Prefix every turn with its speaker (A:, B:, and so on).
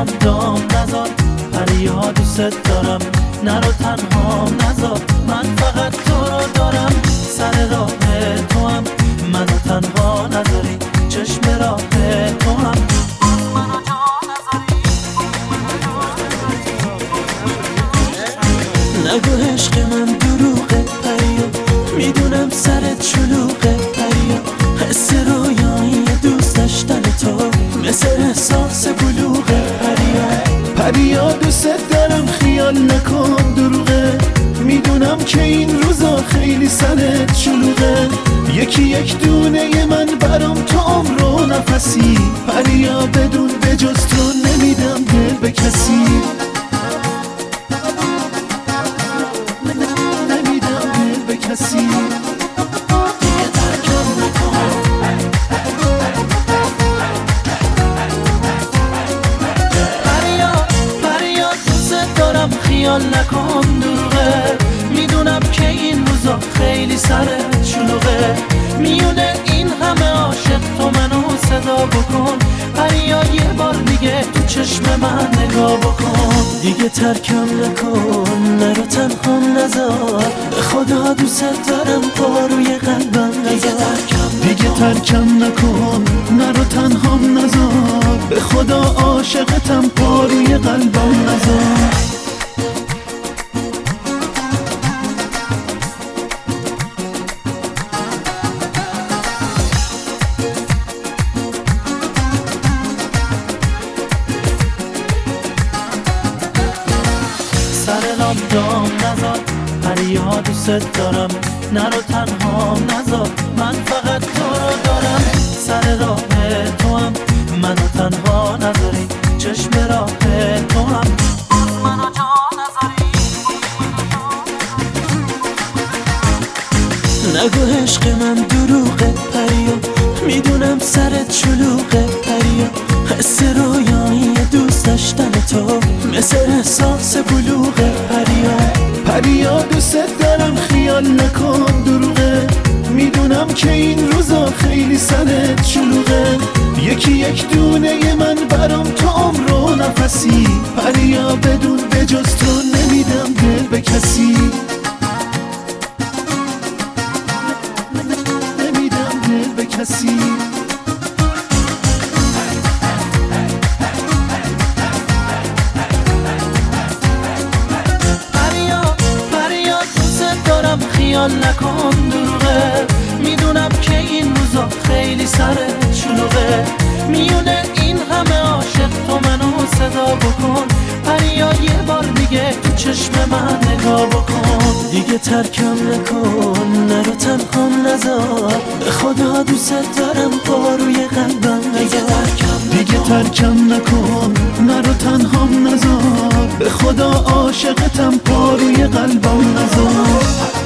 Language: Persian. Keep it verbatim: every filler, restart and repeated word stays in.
A: رام دام نزار، پریا دوست دارم نرو تنها نزار، من فقط تو رو دارم، سر راه تو هم منو تنها نذاری، چشم راه تو هم منو جا نذاری. نگو عشق من دروغه پریا، میدونم سرت شلوغه پریا، حس رویایی دوست داشتن تو مثل احساس بلوغه پریا.
B: پریا دوست دارم خیال نکن دروغه، میدونم که این روزا خیلی سرت شلوغه، یکی یک دونه من برام تو عمر و نفسی، پریا بدون بجز تو نمیدم دل به کسی، نمیدم دل به کسی.
A: خیال نکن دروغه، میدونم که این روزا خیلی سر شلوغه، میونه این همه عاشق تو منو صدا بکن، پریا یه بار دیگه تو چشم من نگاه بکن، دیگه ترکم نکن نرو تنها نذار، به خدا دوست دارم پا روی قلبم نذار،
B: دیگه ترکم نکن نرو تنها نذار، به خدا عاشقتم پا روی قلبم نذار.
A: سر رام دام نزار، پریا دوست دارم نرو تنها نزار، من فقط تو رو دارم، سر راه تو هم منو تنها نذاری، چشم راه تو هم منو جا نذاری. نگو عشق من دروغه پریا، میدونم سرت شلوغه پریا، حس رویایی دوست داشتن تو مثل احساس بلوغه پریا.
B: پریا دوست دارم خیال نکن دروغه، میدونم که این روزا خیلی سرت شلوغه، یکی یک دونه من برام تو عمر و نفسی، پریا بدون بجز تو نمیدم دل به کسی، نمیدم دل به کسی.
A: خیال نکن دروغه، میدونم که این روزا خیلی سر شلوغه، میونه این همه عاشق تو منو صدا بکن، پریا یه بار دیگه تو چشم من نگاه بکن، دیگه ترکم نکن نرو تنها نذار، به خدا دوست دارم پا روی قلبم نذار،
B: دیگه ترکم نکن نرو تنها نذار، به خدا عاشقتم پا روی قلبم نذار.